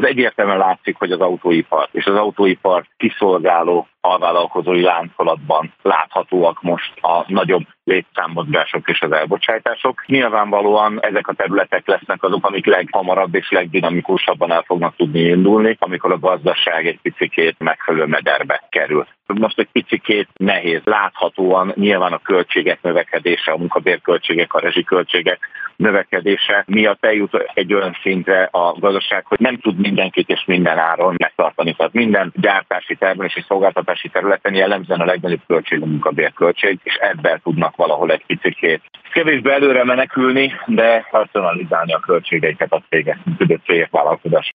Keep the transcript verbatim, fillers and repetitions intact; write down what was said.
Az egyértelműen látszik, hogy az autóipar és az autóipar kiszolgáló alvállalkozói láncolatban láthatóak most a nagyobb létszámmozgások és az elbocsátások. Nyilvánvalóan ezek a területek lesznek azok, amik leghamarabb és legdinamikusabban el fognak tudni indulni, amikor a gazdaság egy picikét megfelelő mederbe kerül. Most egy picikét nehéz. Láthatóan nyilván a költségek növekedése, a munkabérköltségek, a rezsiköltségek növekedése miatt eljut egy olyan szintre a gazdaság, hogy nem tud mindenkit és minden áron megtartani. Tehát minden gyártási, termelési, szolgáltatási területen jellemzően a legnagyobb költség a munkabérköltség, és ebben tudnak valahol egy picikét kevésbé előre menekülni, de racionalizálni a költségeiket a cégek, tudott cégek vállalkozás.